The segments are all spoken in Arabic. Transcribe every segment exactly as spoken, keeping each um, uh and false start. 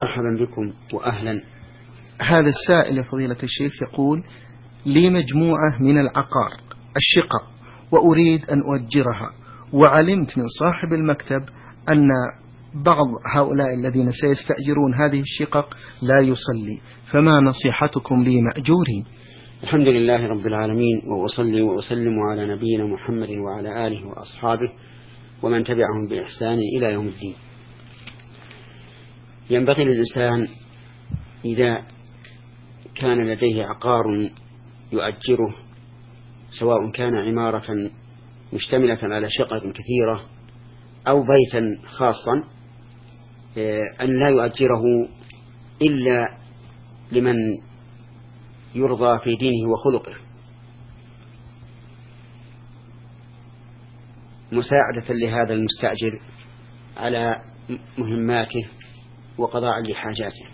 مرحبا بكم وأهلا. هذا السائل فضيلة الشيخ يقول: لي مجموعة من العقار الشقق وأريد أن أؤجرها، وعلمت من صاحب المكتب أن بعض هؤلاء الذين سيستأجرون هذه الشقق لا يصلي، فما نصيحتكم لي مأجورين؟ الحمد لله رب العالمين، وأصلي وأسلم على نبينا محمد وعلى آله وأصحابه ومن تبعهم بإحسان إلى يوم الدين. ينبغي للإنسان إذا كان لديه عقار يؤجره، سواء كان عمارة مشتملة على شقق كثيرة أو بيتا خاصا، أن لا يؤجره إلا لمن يرضى في دينه وخلقه، مساعدة لهذا المستأجر على مهماته وقضاء لحاجاته.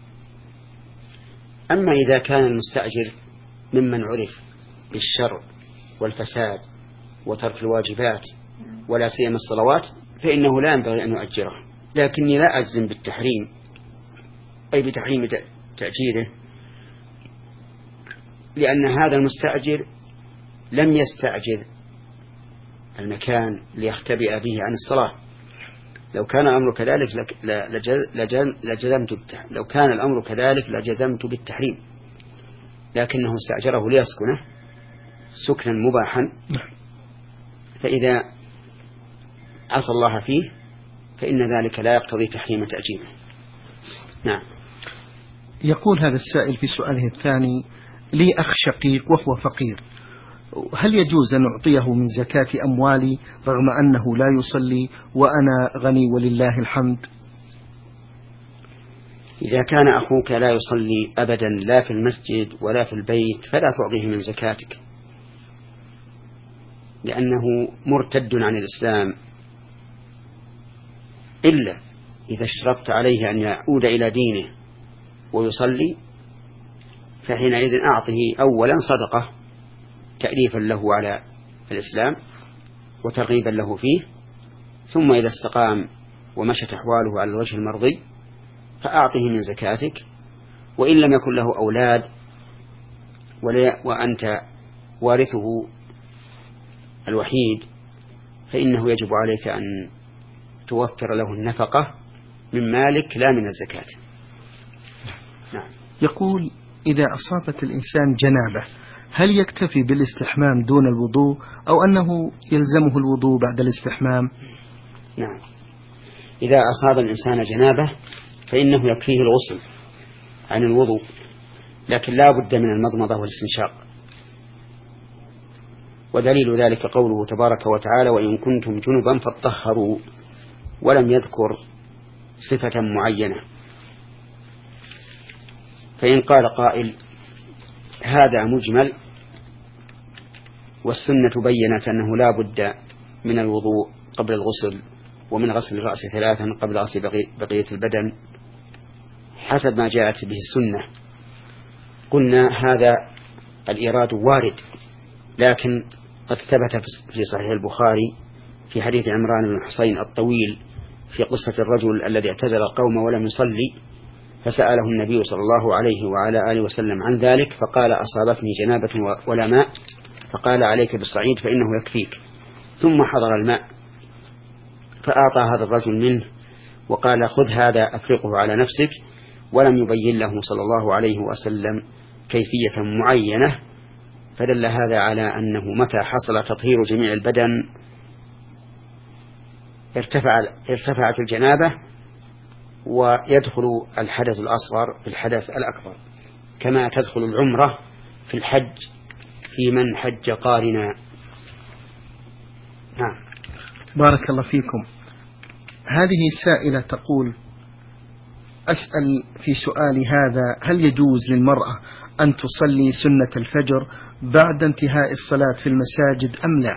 أما إذا كان المستأجر ممن عرف بالشر والفساد وترك الواجبات ولا سيما الصلوات، فإنه لا ينبغي أن يؤجره. لكني لا أجزم بالتحريم، أي بتحريم تأجيره، لأن هذا المستأجر لم يستأجر المكان ليختبئ به عن الصلاة. لو كان الأمر كذلك لجزمت لو كان الأمر كذلك لجزمت بالتحريم، لكنه استأجره ليسكنه سكنا مباحا، فإذا عصى الله فيه فإن ذلك لا يقتضي تحريم تأجيره. نعم. يقول هذا السائل في سؤاله الثاني: لي أخ شقيق وهو فقير، هل يجوز أن أعطيه من زكاة أموالي رغم أنه لا يصلي وأنا غني ولله الحمد؟ إذا كان أخوك لا يصلي أبدا لا في المسجد ولا في البيت فلا تعطيه من زكاتك، لأنه مرتد عن الإسلام، إلا إذا اشترطت عليه أن يعود إلى دينه ويصلي، فحينئذ أعطه أولا صدقة تأليفا له على الإسلام وترغيبا له فيه، ثم إذا استقام ومشت أحواله على الوجه المرضي فأعطه من زكاتك. وإن لم يكن له أولاد وأنت وارثه الوحيد فإنه يجب عليك أن توفر له النفقة من مالك لا من الزكاة. نعم. يقول: إذا أصابت الإنسان جنابة هل يكتفي بالاستحمام دون الوضوء أو أنه يلزمه الوضوء بعد الاستحمام؟ نعم، إذا أصاب الإنسان جنابة فإنه يكفيه الغسل عن الوضوء، لكن لا بد من المضمضة والاستنشاق. ودليل ذلك قوله تبارك وتعالى: وإن كنتم جنبا فاطهروا، ولم يذكر صفة معينة. فإن قال قائل: هذا مجمل والسنة بينت أنه لا بد من الوضوء قبل الغسل ومن غسل الرأس ثلاثا قبل غسل بقية البدن حسب ما جاءت به السنة، قلنا هذا الإيراد وارد، لكن قد ثبت في صحيح البخاري في حديث عمران بن حسين الطويل في قصة الرجل الذي اعتزل القوم ولم يصلي، فسأله النبي صلى الله عليه وعلى آله وسلم عن ذلك، فقال: أصابتني جنابة ولا ماء، فقال: عليك بالصعيد فإنه يكفيك. ثم حضر الماء فأعطى هذا الرجل منه وقال: خذ هذا أفرقه على نفسك، ولم يبين له صلى الله عليه وسلم كيفية معينة، فدل هذا على أنه متى حصل تطهير جميع البدن ارتفع ارتفعت الجنابة ويدخل الحدث الأصغر في الحدث الأكبر، كما تدخل العمرة في الحج في من حج قارنا. نعم. بارك الله فيكم. هذه السائلة تقول: أسأل في سؤالي هذا: هل يجوز للمرأة أن تصلي سنة الفجر بعد انتهاء الصلاة في المساجد أم لا؟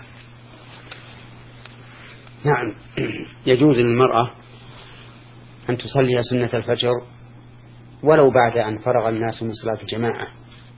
نعم، يجوز للمرأة أن تصلي سنة الفجر ولو بعد أن فرغ الناس من صلاة الجماعة،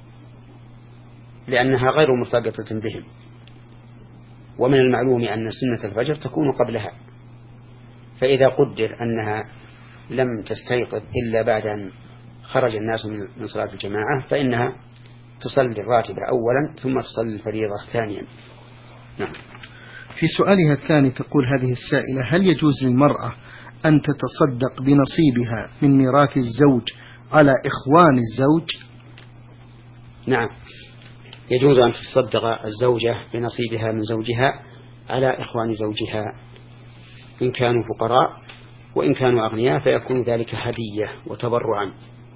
لأنها غير مرتبطة بهم، ومن المعلوم أن سنة الفجر تكون قبلها، فإذا قدر أنها لم تستيقظ إلا بعد أن خرج الناس من صلاة الجماعة فإنها تصلي الراتبة أولا ثم تصلي الفريضة ثانيا. نعم. في سؤالها الثاني تقول هذه السائلة: هل يجوز للمرأة أن تتصدق بنصيبها من ميراث الزوج على إخوان الزوج؟ نعم، يجوز أن تتصدق الزوجة بنصيبها من زوجها على إخوان زوجها إن كانوا فقراء، وإن كانوا أغنياء فيكون ذلك هدية وتبرعا.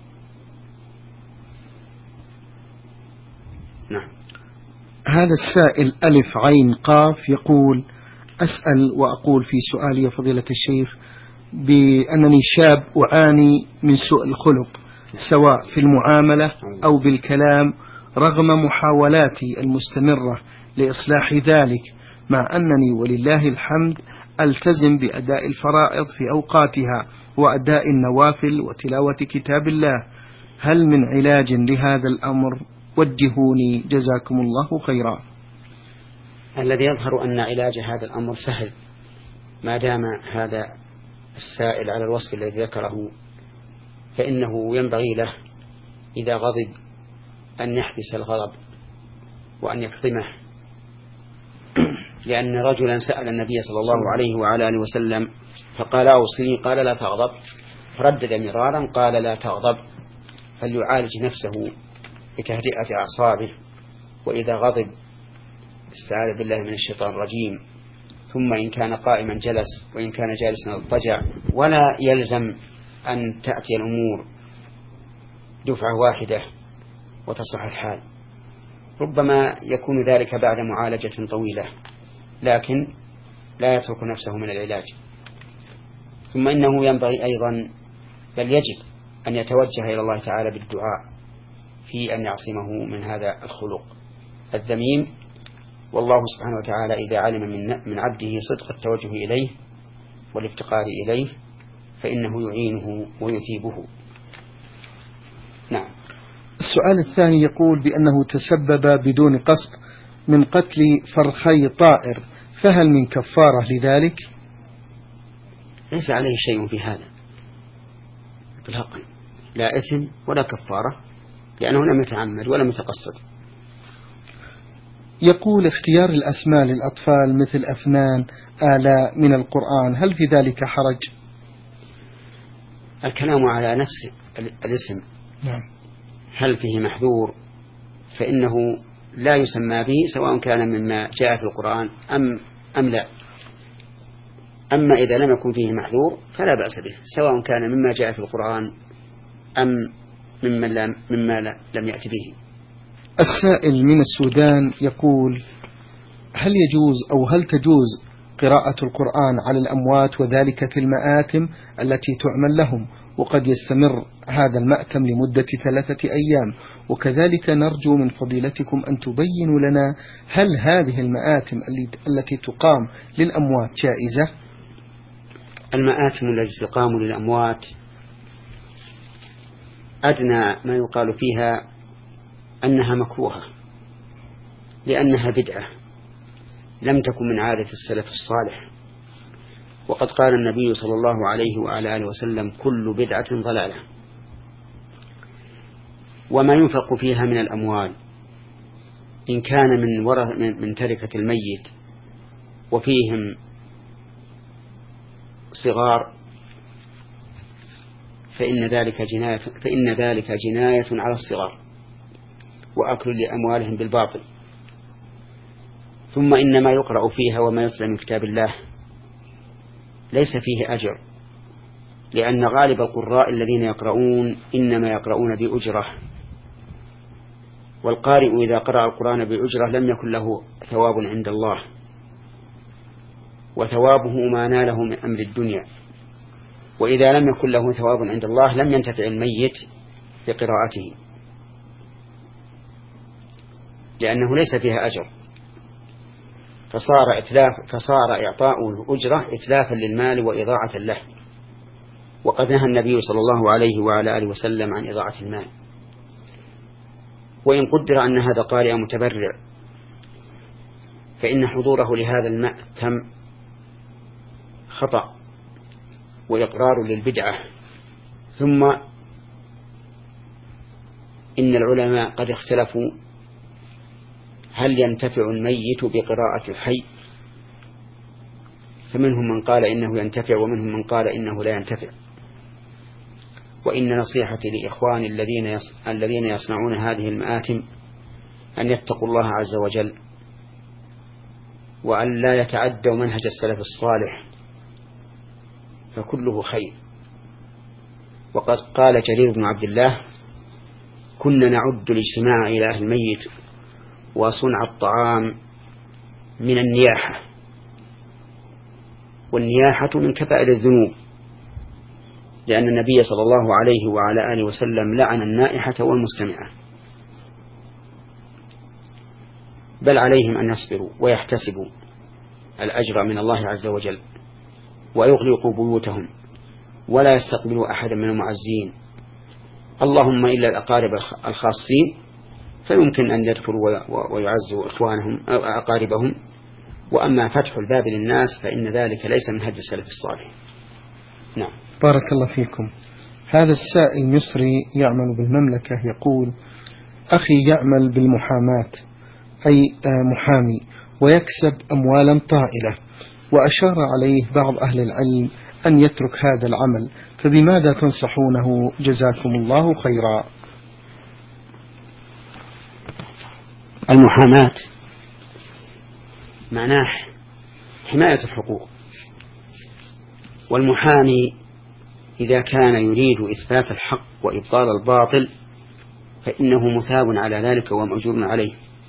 نعم. هذا السائل ألف عين قاف يقول: أسأل وأقول في سؤالي فضيلة الشيخ بأنني شاب أعاني من سوء الخلق سواء في المعاملة أو بالكلام، رغم محاولاتي المستمرة لإصلاح ذلك، مع أنني ولله الحمد ألتزم بأداء الفرائض في أوقاتها وأداء النوافل وتلاوة كتاب الله. هل من علاج لهذا الأمر؟ وجهوني جزاكم الله خيرا. الذي يظهر أن علاج هذا الأمر سهل ما دام هذا السائل على الوصف الذي ذكره، فإنه ينبغي له إذا غضب أن يحبس الغضب وأن يكظمه، لأن رجلا سأل النبي صلى الله عليه وعلى آله وسلم فقال: أوصني، قال: لا تغضب، فردد مرارا قال: لا تغضب، فليعالج نفسه بتهدئة أعصابه، وإذا غضب استعاذ بالله من الشيطان الرجيم، ثم إن كان قائما جلس، وإن كان جالسا اضطجع، ولا يلزم أن تأتي الأمور دفعة واحدة وتصح الحال، ربما يكون ذلك بعد معالجة طويلة، لكن لا يترك نفسه من العلاج. ثم إنه ينبغي أيضا بل يجب أن يتوجه إلى الله تعالى بالدعاء في أن يعصمه من هذا الخلق الذميم، والله سبحانه وتعالى إذا علم من من عبده صدق التوجه إليه والافتقار إليه فإنه يعينه ويثيبه. نعم. السؤال الثاني يقول بأنه تسبب بدون قصد من قتل فرخي طائر، فهل من كفارة لذلك؟ ليس عليه شيء في هذا إطلاقا، لا إثم ولا كفارة، لأنه لم يتعمد ولم يتقصد. يقول: اختيار الأسماء للأطفال مثل أفنان، آلاء من القرآن، هل في ذلك حرج؟ الكلام على نفس الاسم نعم. هل فيه محذور فإنه لا يسمى به سواء كان مما جاء في القرآن أم, أم لا. أما إذا لم يكن فيه محذور فلا بأس به، سواء كان مما جاء في القرآن أم مما, لا مما لا لم يأتي به. السائل من السودان يقول: هل يجوز أو هل تجوز قراءة القرآن على الأموات وذلك في المآتم التي تعمل لهم، وقد يستمر هذا المأتم لمدة ثلاثة أيام، وكذلك نرجو من فضيلتكم أن تبينوا لنا هل هذه المآتم التي تقام للأموات جائزة؟ المآتم التي تقام للأموات أدنى ما يقال فيها أنها مكروهة، لأنها بدعة لم تكن من عادة السلف الصالح، وقد قال النبي صلى الله عليه وعلى آله وسلم: كل بدعة ضلالة. وما ينفق فيها من الأموال إن كان من ورث من تركة الميت وفيهم صغار فإن ذلك جناية فإن ذلك جناية على الصغار وأكل لأموالهم بالباطل. ثم إن ما يقرأ فيها وما يتلى من كتاب الله ليس فيه أجر، لأن غالب القراء الذين يقرؤون إنما يقرؤون بأجرة، والقارئ إذا قرأ القرآن بأجرة لم يكن له ثواب عند الله، وثوابه ما ناله من أمر الدنيا، وإذا لم يكن له ثواب عند الله لم ينتفع الميت بقراءته، لأنه ليس فيها أجر، فصار إتلاف فصار إعطاء الأجرة إتلافا للمال وإضاعة له، وقد نهى النبي صلى الله عليه وعلى آله وسلم عن إضاعة المال. وإن قدر أن هذا قارئ متبرع فإن حضوره لهذا المأتم خطأ وإقرار للبدعة ثم إن العلماء قد اختلفوا هل ينتفع الميت بقراءة الحي، فمنهم من قال إنه ينتفع ومنهم من قال إنه لا ينتفع. وإن نصيحتي لإخواني الذين يص... الذين يصنعون هذه المآتم أن يتقوا الله عز وجل وأن لا يتعدوا منهج السلف الصالح، فكله خير. وقد قال جرير بن عبد الله: كنا نعد الاجتماع إلى أهل الميت وصنع الطعام من النياحة، والنياحة من كبائر الذنوب، لأن النبي صلى الله عليه وعلى آله وسلم لعن النائحة والمستمعة. بل عليهم أن يصبروا ويحتسبوا الأجر من الله عز وجل، ويغلقوا بيوتهم ولا يستقبلوا أحدا من المعزين، اللهم إلا الأقارب الخاصين، فيمكن أن يذكروا ويعزوا إخوانهم أو أقاربهم. وأما فتح الباب للناس فإن ذلك ليس من هدي السلف الصالح. نعم. بارك الله فيكم. هذا السائل مصري يعمل بالمملكة يقول: أخي يعمل بالمحاماة، أي محامي، ويكسب أموالا طائلة، وأشار عليه بعض أهل العلم أن يترك هذا العمل، فبماذا تنصحونه جزاكم الله خيرا؟ المحاماة معناه حماية الحقوق، والمحامي إذا كان يريد إثبات الحق وإبطال الباطل فإنه مثاب على ذلك ومأجور عليه.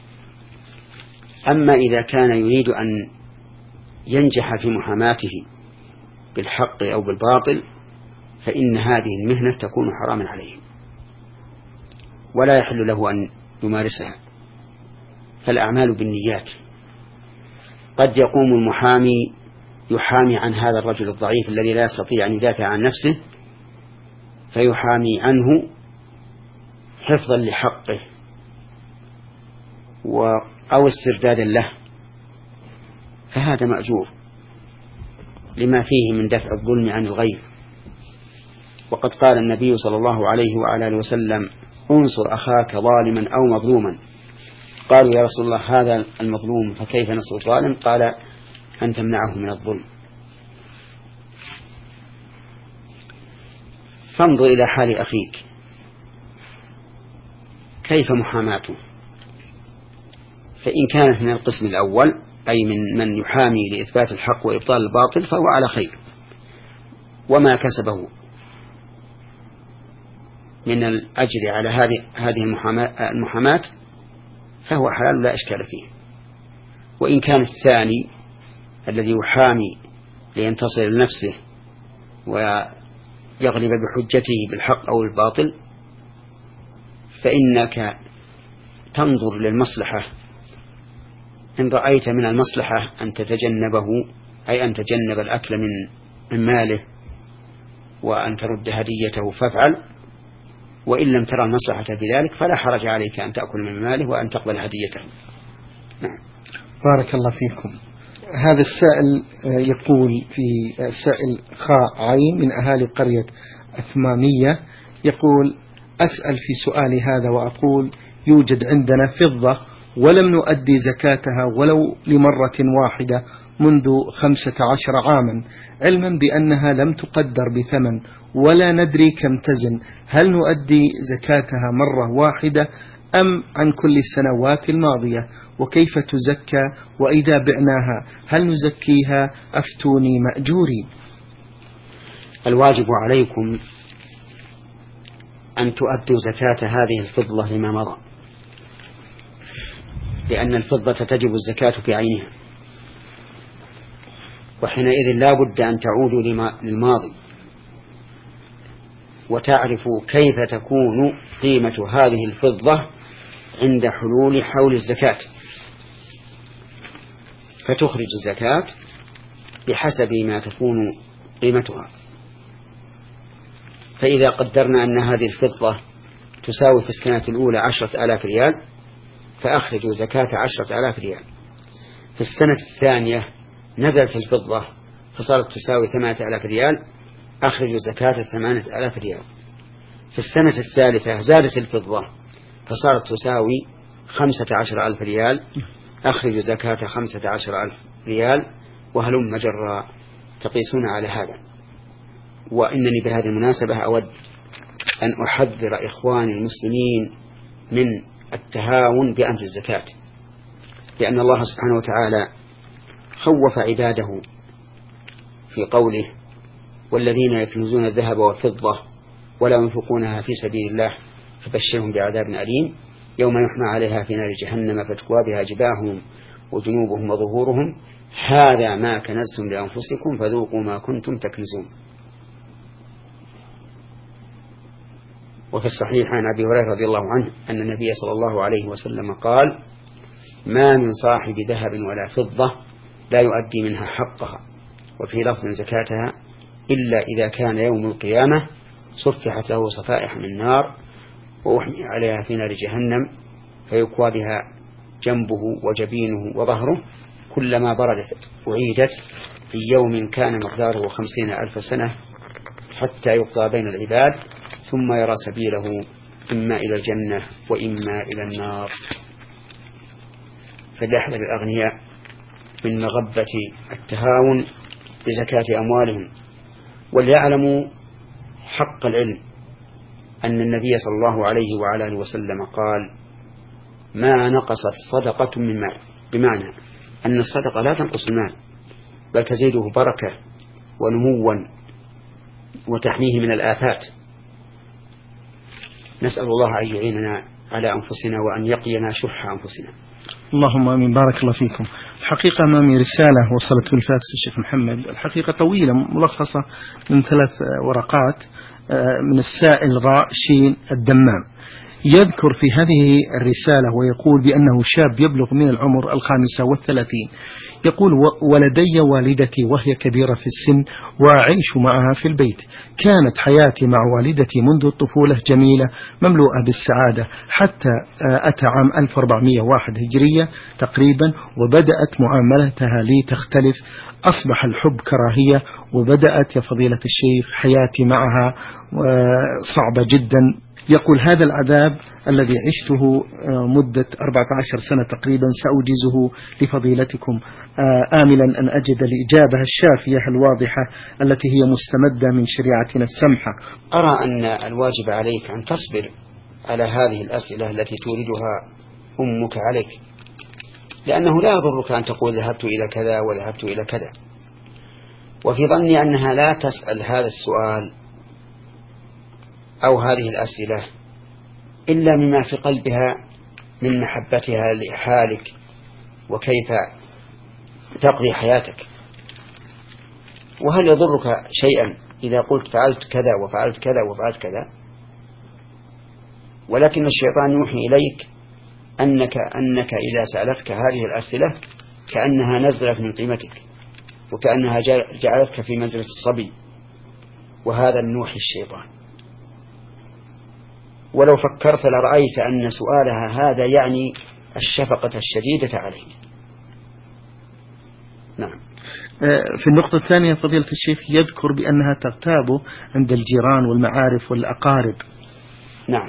أما إذا كان يريد أن ينجح في محاماته بالحق أو بالباطل فإن هذه المهنة تكون حراما عليه ولا يحل له أن يمارسها. فالأعمال بالنيات. قد يقوم المحامي يحامي عن هذا الرجل الضعيف الذي لا يستطيع أن يدافع عن نفسه، فيحامي عنه حفظا لحقه أو استردادا له، فهذا مأجور لما فيه من دفع الظلم عن الغير. وقد قال النبي صلى الله عليه وعلى آله وسلم: انصر أخاك ظالما أو مظلوما. قالوا: يا رسول الله هذا المظلوم فكيف نصر الظالم؟ قال: أن تمنعه من الظلم. فانظر إلى حال أخيك كيف محاماته، فإن كانت من القسم الأول أي من من يحامي لإثبات الحق وإبطال الباطل فهو على خير، وما كسبه من الأجر على هذه هذه المحاماة فهو حلال لا إشكال فيه. وإن كان الثاني الذي يحامي لينتصر لنفسه ويغلب بحجته بالحق أو الباطل فإنك تنظر للمصلحة، إن رأيت من المصلحة أن تتجنبه أي أن تجنب الأكل من من ماله وأن ترد هديته فافعل، وإن لم ترى المصلحة بذلك فلا حرج عليك أن تأكل من ماله وأن تقبل هديته. نعم. بارك الله فيكم. هذا السائل يقول في سائل خاء عين من أهالي قرية أثمانية يقول: أسأل في سؤالي هذا وأقول: يوجد عندنا فضة ولم نؤدي زكاتها ولو لمرة واحدة منذ خمسة عشر عاما، علما بأنها لم تقدر بثمن ولا ندري كم تزن، هل نؤدي زكاتها مرة واحدة أم عن كل السنوات الماضية؟ وكيف تزكى؟ وإذا بعناها هل نزكيها؟ أفتوني مأجوري. الواجب عليكم أن تؤدوا زكاة هذه الفضة لما مضى، لأن الفضة تجب الزكاة في عينها، وحينئذ لا بد أن تعودوا للماضي وتعرفوا كيف تكون قيمة هذه الفضة عند حلول حول الزكاة، فتخرج الزكاة بحسب ما تكون قيمتها. فإذا قدرنا أن هذه الفضة تساوي في السنة الأولى عشرة آلاف ريال فأخرجوا زكاة عشرة آلاف ريال. في السنة الثانية نزلت الفضة فصارت تساوي ثمانية آلاف ريال، أخرجوا زكاة ثمانية آلاف ريال. في السنة الثالثة زادت الفضة فصارت تساوي خمسة عشر ألف ريال، أخرجوا زكاة خمسة عشر ألف ريال، وهلم مجرى تقيسون على هذا. وإنني بهذه المناسبة أود أن أحذر إخواني المسلمين من التهاون بأمر الزكاة، لأن الله سبحانه وتعالى خوف عباده في قوله: والذين يكنزون الذهب والفضة ولا ينفقونها في سبيل الله فبشرهم بعذاب أليم يوم يحمى عليها في نار جهنم فتكوى بها جباههم وجنوبهم وظهورهم هذا ما كنزتم لأنفسكم فذوقوا ما كنتم تكنزون. وفي الصحيح عن أبي هريرة رضي الله عنه أن النبي صلى الله عليه وسلم قال: ما من صاحب ذهب ولا فضة لا يؤدي منها حقها، وفي لفظ زكاتها، إلا إذا كان يوم القيامة صفحت له صفائح من نار وأحمي عليها في نار جهنم فيكوى بها جنبه وجبينه وظهره كلما بردت أعيدت في يوم كان مقداره خمسين ألف سنة حتى يقضى بين العباد ثم يرى سبيله إما إلى الجنة وإما إلى النار. فليحذر الأغنياء من مغبة التهاون بزكاة أموالهم، وليعلموا حق العلم أن النبي صلى الله عليه وعلى آله وسلم قال: ما نقصت صدقة من مال، بمعنى أن الصدقة لا تنقص المال بل تزيده بركة ونموا وتحميه من الآفات. نسأل الله أن يعيننا على أنفسنا وأن يقينا شح أنفسنا. اللهم آمين. بارك الله فيكم. الحقيقة أمامي رسالة وصلت بالفاكس الشيخ محمد، الحقيقة طويلة ملخصة من ثلاث ورقات من السائل راء شين الدمام، يذكر في هذه الرسالة ويقول بأنه شاب يبلغ من العمر الخامسة والثلاثين، يقول: ولدي والدتي وهي كبيرة في السن وأعيش معها في البيت. كانت حياتي مع والدتي منذ الطفولة جميلة مملوءة بالسعادة حتى أتى عام ألف وأربعمائة وواحد هجرية تقريبا، وبدأت معاملتها لي تختلف، أصبح الحب كراهية، وبدأت يا فضيلة الشيخ حياتي معها صعبة جدا. يقول: هذا العذاب الذي عشته مدة أربعة عشر سنة تقريبا سأوجزه لفضيلتكم، آملا أن أجد الإجابة الشافية الواضحة التي هي مستمدة من شريعتنا السمحة. أرى أن الواجب عليك أن تصبر على هذه الأسئلة التي توردها أمك عليك، لأنه لا يضرك أن تقول ذهبت إلى كذا وذهبت إلى كذا، وفي ظني أنها لا تسأل هذا السؤال أو هذه الأسئلة إلا مما في قلبها من محبتها لحالك وكيف تقضي حياتك. وهل يضرك شيئا إذا قلت فعلت كذا وفعلت كذا وفعلت كذا؟ ولكن الشيطان يوحي إليك أنك, أنك إذا سألتك هذه الأسئلة كأنها نزلت من قيمتك وكأنها جعلتك في منزلة الصبي، وهذا من وحي الشيطان. ولو فكرت لرأيت أن سؤالها هذا يعني الشفقة الشديدة عليه. نعم. في النقطة الثانية فضيلة الشيخ يذكر بأنها تغتاب عند الجيران والمعارف والأقارب. نعم.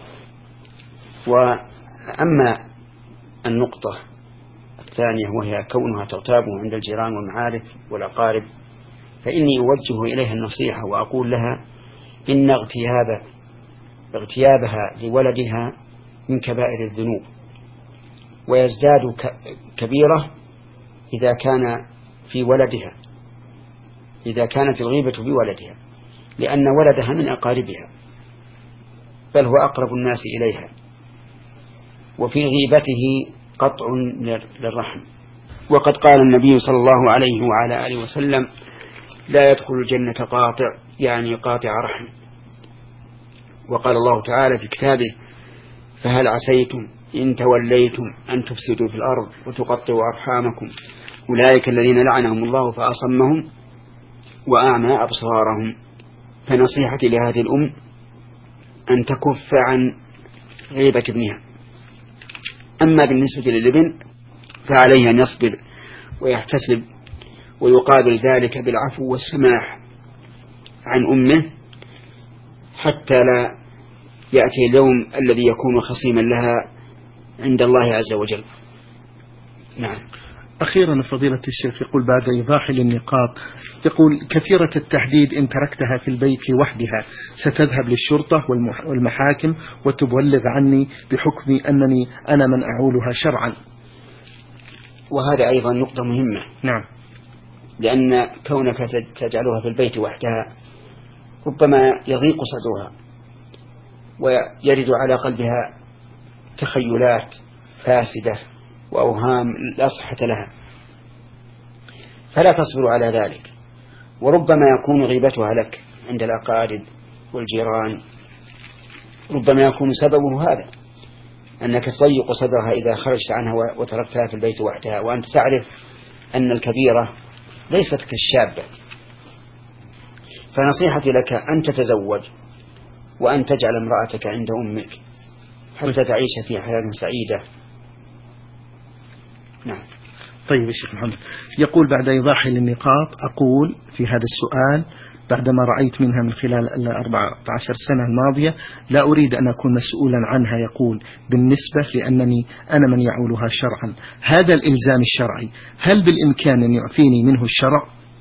وأما النقطة الثانية وهي كونها تغتاب عند الجيران والمعارف والأقارب، فإني أوجه إليها النصيحة وأقول لها إن اغتياب اغتيابها لولدها من كبائر الذنوب، ويزداد كبيرة إذا كان في ولدها، إذا كانت الغيبة بولدها، لأن ولدها من أقاربها بل هو أقرب الناس إليها، وفي غيبته قطع للرحم. وقد قال النبي صلى الله عليه وعلى آله وسلم: لا يدخل الجنة قاطع، يعني قاطع رحم. وقال الله تعالى في كتابه: فهل عسيتم إن توليتم أن تفسدوا في الأرض وتقطعوا أرحامكم أولئك الذين لعنهم الله فأصمهم وأعمى أبصارهم. فنصيحتي لهذه الأم أن تكف عن غيبة ابنها. أما بالنسبة للابن فعليه أن يصبر ويحتسب ويقابل ذلك بالعفو والسماح، عن أمه حتى لا يأتي اليوم الذي يكون خصيما لها عند الله عز وجل. نعم. أخيرا فضيلة الشيخ يقول بعد إيضاح للنقاط، يقول كثيرة التحديد إن تركتها في البيت لوحدها ستذهب للشرطة والمحاكم وتبلغ عني بحكم أنني أنا من أعولها شرعا. وهذا أيضا نقطة مهمة. نعم. لأن كونك تجعلها في البيت وحدها ربما يضيق صدرها ويرد على قلبها تخيلات فاسدة وأوهام لا صحة لها، فلا تصبر على ذلك. وربما يكون غيبتها لك عند الأقارب والجيران، ربما يكون سببه هذا، أنك تضيق صدرها إذا خرجت عنها وتركتها في البيت وحدها، وأنت تعرف أن الكبيرة ليست كالشابة. فنصيحتي لك أن تتزوج وأن تجعل امرأتك عند أمك حتى تعيش في حياة سعيدة. نعم. طيب الشيخ محمد يقول بعد إيضاح للنقاط، أقول في هذا السؤال بعدما رأيت منها من خلال الأربعة عشر سنة الماضية لا أريد أن أكون مسؤولا عنها. يقول بالنسبة لأنني أنا من يعولها شرعا، هذا الإلزام الشرعي هل بالإمكان أن يعفيني منه الشرع؟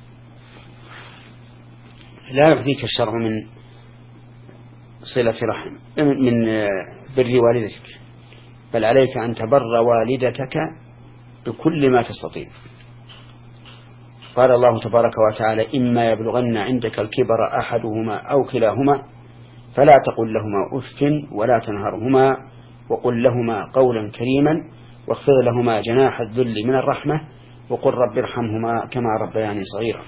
لا يعفيك الشرع من صلة رحم، من بر والدتك، بل عليك أن تبر والدتك بكل ما تستطيع. قال الله تبارك وتعالى: إما يبلغن عندك الكبر أحدهما أو كلاهما فلا تقل لهما أف ولا تنهرهما وقل لهما قولا كريما واخفض لهما جناح الذل من الرحمة وقل رب ارحمهما كما ربياني صغيرا.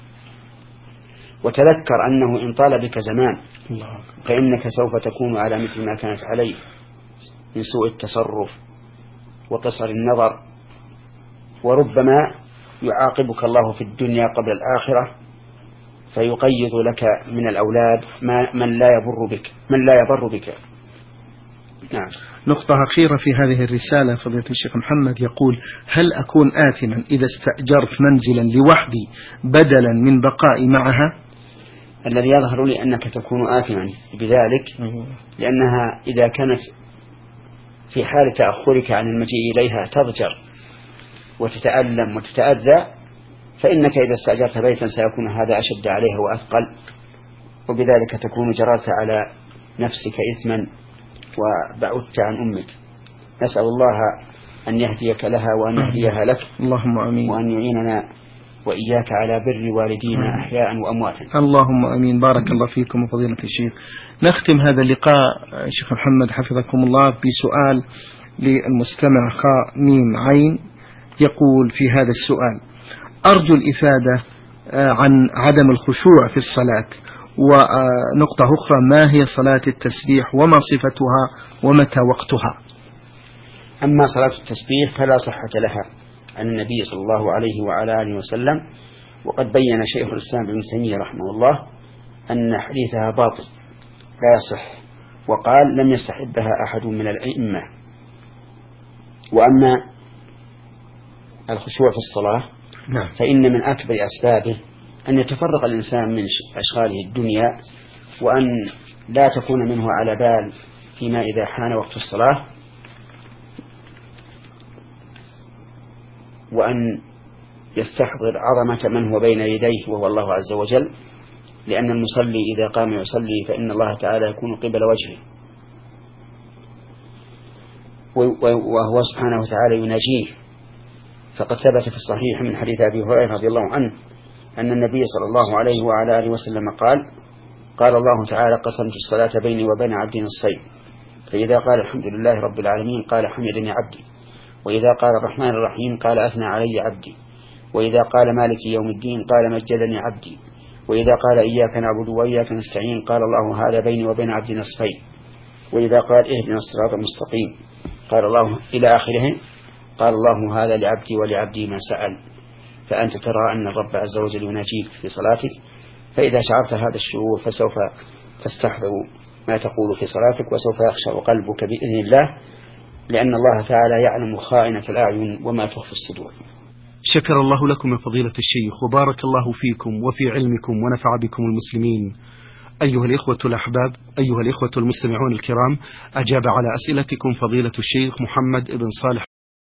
وتذكر أنه إن طال بك زمان فإنك سوف تكون على مثل ما كانت عليه من سوء التصرف وقصر النظر، وربما يعاقبك الله في الدنيا قبل الآخرة فيقيض لك من الأولاد من لا يبر بك من لا يبر بك. نعم. نقطة أخيرة في هذه الرسالة فضيلة الشيخ محمد يقول: هل أكون آثما إذا استأجرت منزلا لوحدي بدلا من بقائي معها؟ الذي يظهر لي أنك تكون آثما بذلك، لأنها إذا كانت في حال تأخرك عن المجيء إليها تضجر وتتألم وتتأذى، فإنك إذا استأجرت بيتا سيكون هذا أشد عليها وأثقل، وبذلك تكون جررت على نفسك إثما وبعدت عن أمك. نسأل الله أن يهديك لها وأن يهديها لك. اللهم آمين. وأن يعيننا وإياك على بر والدينا أحياء وأمواتا. اللهم آمين. بارك الله فيكم وفضيلة الشيخ. نختم هذا اللقاء شيخ محمد حفظكم الله بسؤال للمستمع خاء ميم عين، يقول في هذا السؤال: أرجو الإفادة عن عدم الخشوع في الصلاة، ونقطة أخرى ما هي صلاة التسبيح وما صفتها ومتى وقتها؟ أما صلاة التسبيح فلا صحة لها عن النبي صلى الله عليه وعلى آله وسلم، وقد بين شيخ الإسلام ابن تيمية رحمه الله أن حديثها باطل لا يصح، وقال: لم يستحبها أحد من الأئمة. وأما الخشوع في الصلاة نعم. فإن من أكبر أسبابه أن يتفرق الإنسان من أشغاله الدنيا، وأن لا تكون منه على بال فيما إذا حان وقت الصلاة، وأن يستحضر عظمة من هو بين يديه وهو الله عز وجل، لأن المصلي إذا قام يصلي فإن الله تعالى يكون قبل وجهه، وهو سبحانه وتعالى يناجيه. فقد ثبت في الصحيح من حديث أبي هريرة رضي الله عنه أن النبي صلى الله عليه وعلى آله وسلم قال: قال الله تعالى: قسمت الصلاة بيني وبين عبدي نصفين، فإذا قال الحمد لله رب العالمين قال حمدني عبدي، وإذا قال الرحمن الرحيم قال أثنى علي عبدي، وإذا قال مالك يوم الدين قال مجدني عبدي، وإذا قال إياك نعبد وإياك نستعين قال الله هذا بيني وبين عبدي نصفين، وإذا قال اهدنا الصراط المستقيم قال الله إلى آخره قال الله هذا لعبدي ولعبدي ما سأل. فأنت ترى أن الرب عز وجل يناجيك في صلاتك، فإذا شعرت هذا الشعور فسوف تستحضر ما تقول في صلاتك، وسوف يخشع قلبك بإذن الله، لأن الله تعالى يعلم خائنة الأعين وما تخفي الصدور. شكر الله لكم يا فضيلة الشيخ، وبارك الله فيكم وفي علمكم ونفع بكم المسلمين. أيها الإخوة الأحباب، أيها الإخوة المستمعون الكرام، أجاب على أسئلتكم فضيلة الشيخ محمد بن صالح